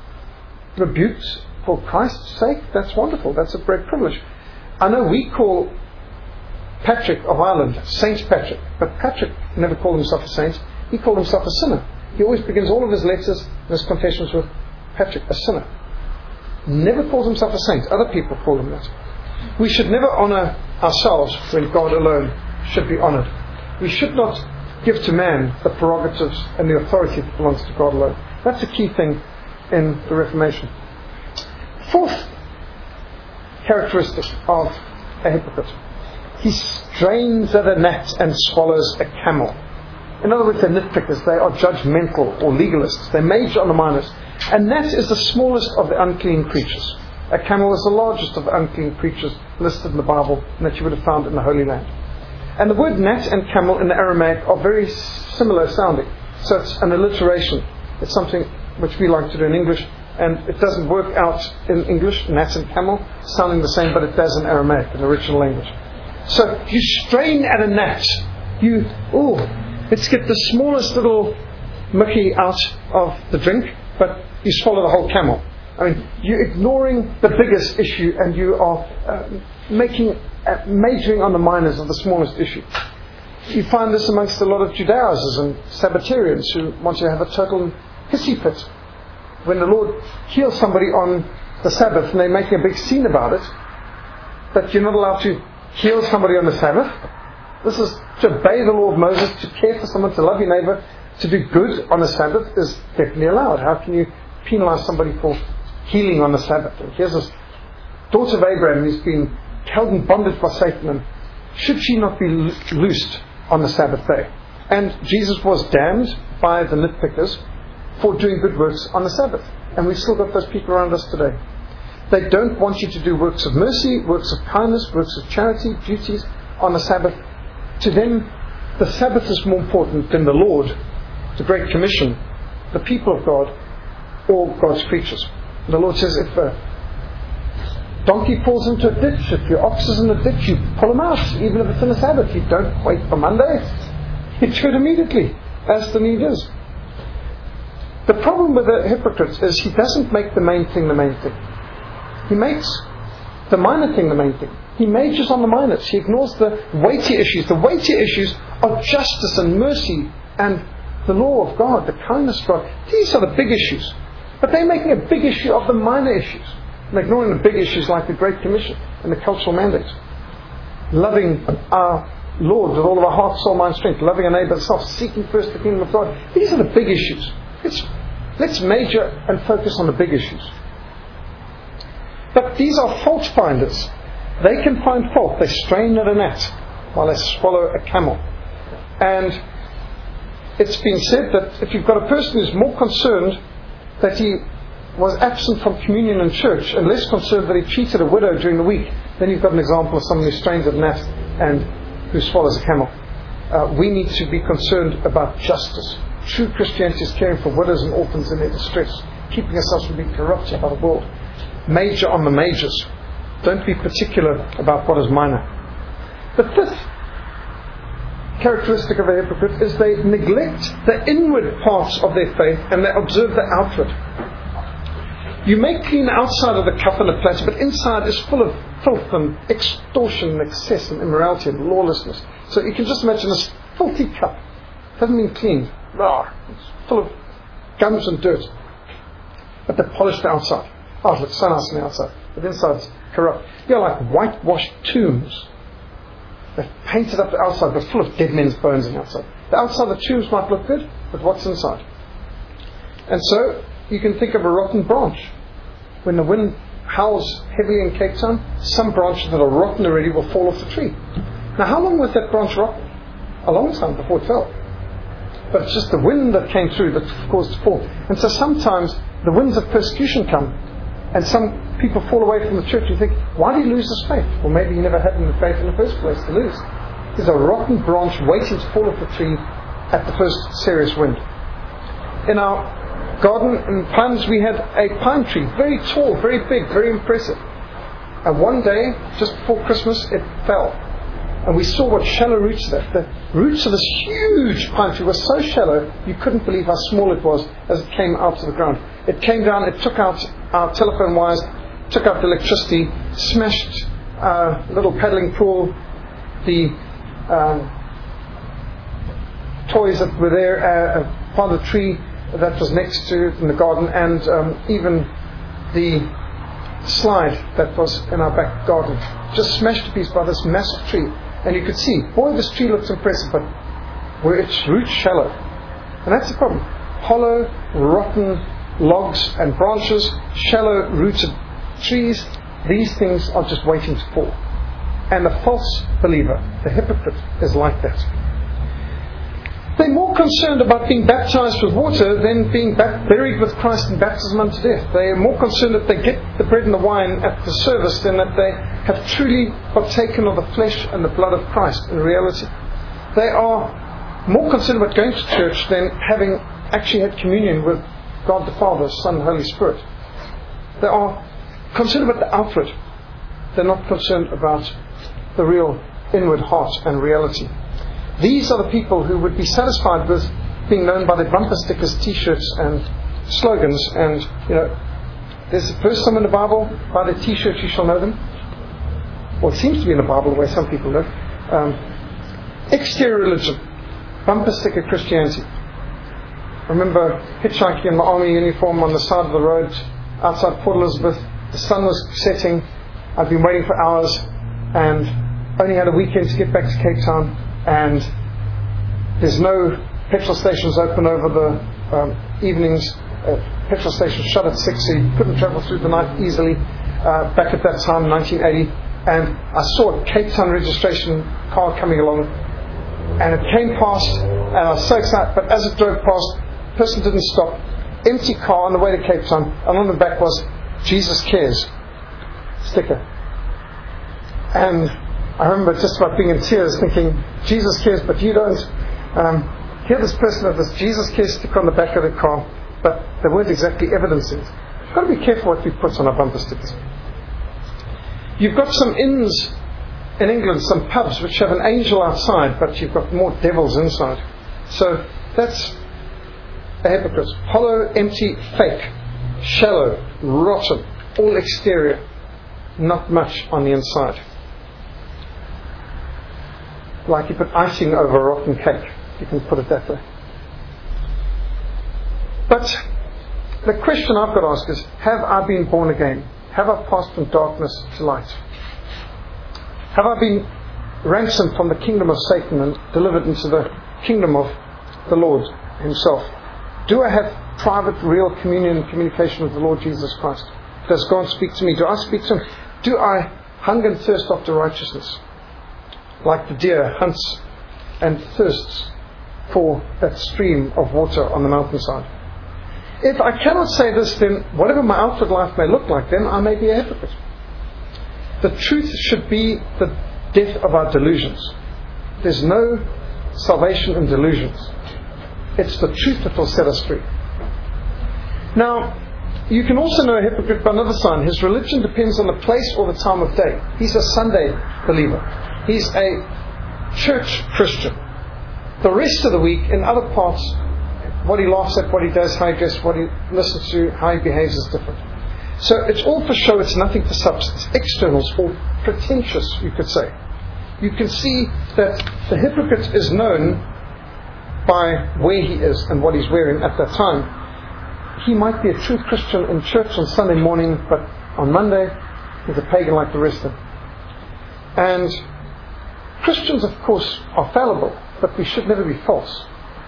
rebuked for Christ's sake. That's wonderful. That's a great privilege. I know we call Patrick of Ireland Saint Patrick, but Patrick never called himself a saint. He called himself a sinner. He always begins all of his letters and his confessions with Patrick, a sinner. Never calls himself a saint. Other people call him that. We should never honour ourselves when God alone should be honoured. We should not give to man the prerogatives and the authority that belongs to God alone. That's a key thing in the Reformation. Fourth characteristic of a hypocrite. He strains at a gnat and swallows a camel. In other words, they're nitpickers. They are judgmental or legalists. They major on the minors. A gnat is the smallest of the unclean creatures. A camel is the largest of the unclean creatures listed in the Bible and that you would have found in the Holy Land. And the word gnat and camel in the Aramaic are very similar sounding. So it's an alliteration. It's something which we like to do in English, and it doesn't work out in English, gnat and camel, sounding the same, but it does in Aramaic, in the original language. So you strain at a gnat. Let's get the smallest little mucky out of the drink, but you swallow the whole camel. I mean, you're ignoring the biggest issue, and you are majoring on the minors of the smallest issue. You find this amongst a lot of Judaizers and Sabbatarians who want to have a total hissy fit. When the Lord heals somebody on the Sabbath and they're making a big scene about it, that you're not allowed to heal somebody on the Sabbath. This is to obey the law of Moses, to care for someone, to love your neighbour, to do good on the Sabbath is definitely allowed. How can you penalise somebody for healing on the Sabbath? And here's this daughter of Abraham who's been held in bondage by Satan, and should she not be loosed on the Sabbath day? And Jesus was damned by the nitpickers for doing good works on the Sabbath. And we've still got those people around us today. They don't want you to do works of mercy, works of kindness, works of charity, duties on the Sabbath. To them, the Sabbath is more important than the Lord, the Great Commission, the people of God, or God's creatures. The Lord says, if a donkey falls into a ditch, if your ox is in a ditch, you pull him out, even if it's in a Sabbath. You don't wait for Monday. You do it immediately, as the need is. The problem with the hypocrite is he doesn't make the main thing the main thing. He makes the minor thing the main thing. He majors on the minors. He ignores the weighty issues. The weighty issues are justice and mercy and the law of God, the kindness of God. These are the big issues. But they're making a big issue of the minor issues and ignoring the big issues like the Great Commission and the cultural mandates. Loving our Lord with all of our heart, soul, mind, strength. Loving our neighbour as ourselves. Seeking first the kingdom of God. These are the big issues. Let's major and focus on the big issues. But these are fault finders. They can find fault. They strain at a gnat while they swallow a camel. And it's been said that if you've got a person who's more concerned that he was absent from communion in church and less concerned that he cheated a widow during the week, then you've got an example of someone who strains at a gnat and who swallows a camel. We need to be concerned about justice. True Christianity is caring for widows and orphans in their distress, keeping ourselves from being corrupted by the world. Major on the majors. Don't be particular about what is minor. The fifth characteristic of a hypocrite is they neglect the inward parts of their faith and they observe the outward. You may clean the outside of the cup and the platter, but inside is full of filth and extortion and excess and immorality and lawlessness. So you can just imagine this filthy cup. It hasn't been cleaned. It's full of gums and dirt. But they polish the outside. Oh, it looks so nice on the outside. But inside it's corrupt. You're like whitewashed tombs. They've painted up the outside, but full of dead men's bones on the outside. The outside of the tombs might look good, but what's inside? And so, you can think of a rotten branch. When the wind howls heavily in Cape Town, some branches that are rotten already will fall off the tree. Now, how long was that branch rotten? A long time before it fell. But it's just the wind that came through that caused it to fall. And so sometimes the winds of persecution come, and some people fall away from the church. You think, why did he lose his faith? Well, maybe he never had any faith in the first place to lose. There's a rotten branch waiting to fall off the tree at the first serious wind. In our garden in Plums, we had a pine tree, very tall, very big, very impressive. And one day, just before Christmas, it fell. And we saw what shallow roots there. The roots of this huge pine tree were so shallow, you couldn't believe how small it was as it came out of the ground. It came down, it took out our telephone wires, took out the electricity, smashed a little paddling pool, the toys that were there, part of the tree that was next to it in the garden, and even the slide that was in our back garden. Just smashed to pieces by this massive tree. And you could see, boy, this tree looks impressive, but were its roots shallow. And that's the problem. Hollow, rotten logs and branches, shallow rooted trees, these things are just waiting to fall. And the false believer, the hypocrite, is like that. They're more concerned about being baptized with water than being buried with Christ in baptism unto death. They are more concerned that they get the bread and the wine at the service than that they have truly partaken of the flesh and the blood of Christ in reality. They are more concerned about going to church than having actually had communion with God the Father, Son, and Holy Spirit. They are concerned about the outward. They're not concerned about the real inward heart and reality. These are the people who would be satisfied with being known by their bumper stickers, t-shirts and slogans. And, there's a verse somewhere in the Bible, by their t-shirts you shall know them. Well, it seems to be in the Bible the way some people live. Exterior religion, bumper sticker Christianity. I remember hitchhiking in my army uniform on the side of the road outside Port Elizabeth. The sun was setting. I'd been waiting for hours and only had a weekend to get back to Cape Town. And there's no petrol stations open over the evenings. Petrol stations shut at 6, so you couldn't travel through the night easily. Back at that time, 1980, and I saw a Cape Town registration car coming along, and it came past, and I was so excited, but as it drove past, the person didn't stop. Empty car on the way to Cape Town, and on the back was Jesus Cares sticker. And I remember just about being in tears thinking, Jesus cares, but you don't. Here this person had this Jesus Cares sticker on the back of the car, but they weren't exactly evidencing it. You've got to be careful what we put on our bumper stickers. You've got some inns in England, some pubs which have an angel outside, but you've got more devils inside. So that's a hypocrite. Hollow, empty, fake, shallow, rotten, all exterior, not much on the inside. Like you put icing over a rotten cake, you can put it that way. But the question I've got to ask is, have I been born again? Have I passed from darkness to light? Have I been ransomed from the kingdom of Satan and delivered into the kingdom of the Lord Himself? Do I have private, real communion and communication with the Lord Jesus Christ? Does God speak to me? Do I speak to Him? Do I hunger and thirst after righteousness? Like the deer hunts and thirsts for that stream of water on the mountainside. If I cannot say this, then whatever my outward life may look like, then I may be a hypocrite. The truth should be the death of our delusions. There's no salvation in delusions. It's the truth that will set us free. Now, you can also know a hypocrite by another sign. His religion depends on the place or the time of day. He's a Sunday believer. He's a church Christian. The rest of the week, in other parts, what he laughs at, what he does, how he dresses, what he listens to, how he behaves is different. So it's all for show, it's nothing for substance. Externals, or pretentious, you could say. You can see that the hypocrite is known by where he is and what he's wearing at that time. He might be a true Christian in church on Sunday morning, but on Monday he's a pagan like the rest of them. And Christians, of course, are fallible, but we should never be false.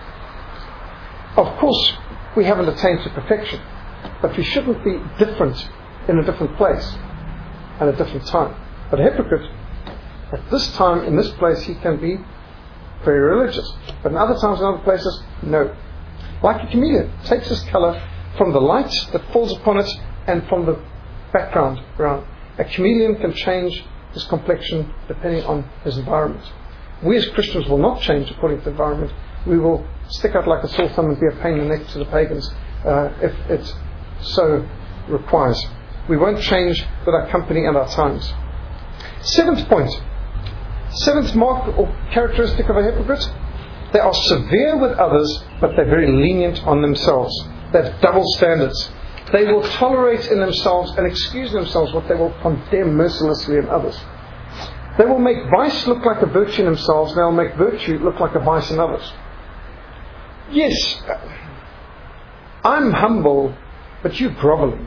Of course, we haven't attained to perfection, but we shouldn't be different in a different place at a different time. But a hypocrite, at this time, in this place, he can be very religious. But in other times, in other places, no. Like a chameleon, takes his colour from the light that falls upon it and from the background around. A chameleon can change his complexion depending on his environment. We as Christians will not change according to the environment. We will stick out like a sore thumb and be a pain in the neck to the pagans if it so requires. We won't change with our company and our times. Seventh point. Seventh mark or characteristic of a hypocrite. They are severe with others, but they're very lenient on themselves. They have double standards. They will tolerate in themselves and excuse themselves what they will condemn mercilessly in others. They will make vice look like a virtue in themselves, and they'll make virtue look like a vice in others. Yes, I'm humble, but you're groveling.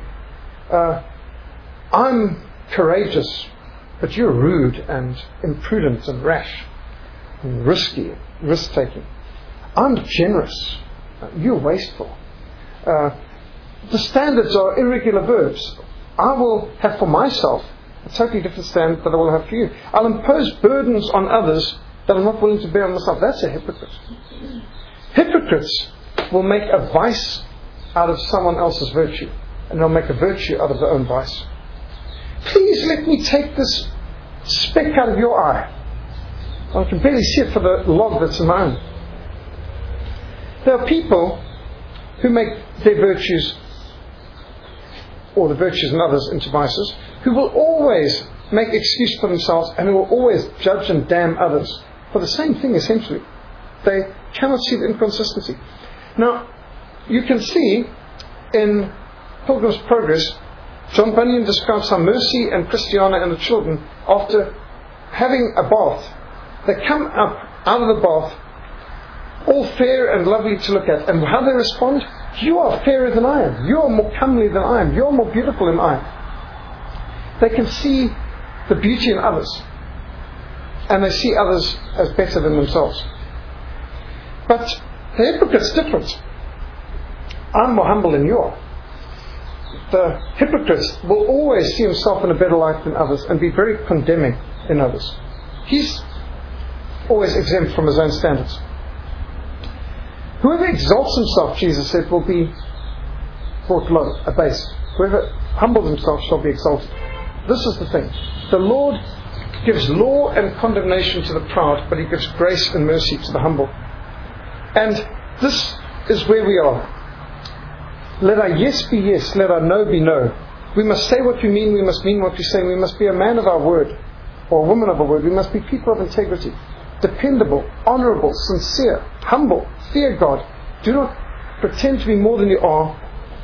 I'm courageous, but you're rude and imprudent and rash and risky, risk-taking. I'm generous, you're wasteful. The standards are irregular verbs. I will have for myself a totally different standard that I will have for you. I'll impose burdens on others that I'm not willing to bear on myself. That's a hypocrite. Hypocrites will make a vice out of someone else's virtue, and they'll make a virtue out of their own vice. Please let me take this speck out of your eye. I can barely see it for the log that's in my own. There are people who make their virtues, or the virtues in others, into vices, who will always make excuse for themselves and who will always judge and damn others for the same thing essentially. They cannot see the inconsistency. Now, you can see in Pilgrim's Progress, John Bunyan describes how Mercy and Christiana and the children, after having a bath, they come up out of the bath, all fair and lovely to look at. And how they respond? You are fairer than I am. You are more comely than I am. You are more beautiful than I am. They can see the beauty in others. And they see others as better than themselves. But the hypocrite's different. I'm more humble than you are. the hypocrite will always see himself in a better light than others and be very condemning in others. He's always exempt from his own standards. Whoever exalts himself, Jesus said, will be brought low, abased. Whoever humbles himself shall be exalted. This is the thing. The Lord gives law and condemnation to the proud, but He gives grace and mercy to the humble. And this is where we are. Let our yes be yes, let our no be no. We must say what we mean, we must mean what we say, we must be a man of our word, or a woman of our word. We must be people of integrity, dependable, honourable, sincere, humble, fear God. Do not pretend to be more than you are,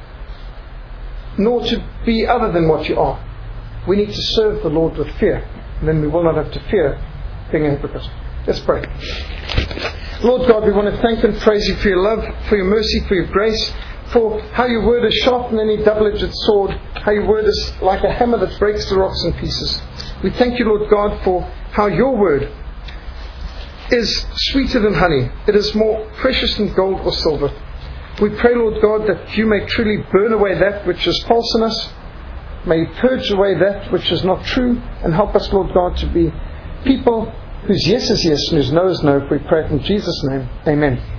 nor to be other than what you are. We need to serve the Lord with fear, and then we will not have to fear being a hypocrite. Let's pray. Lord God, we want to thank and praise You for Your love, for Your mercy, for Your grace, for how Your word is sharper than any double-edged sword, how Your word is like a hammer that breaks the rocks in pieces. We thank You, Lord God, for how Your word is sweeter than honey. It is more precious than gold or silver. We pray, Lord God, that You may truly burn away that which is false in us. May You purge away that which is not true, and help us, Lord God, to be people whose yes is yes and whose no is no. We pray it in Jesus' name. Amen.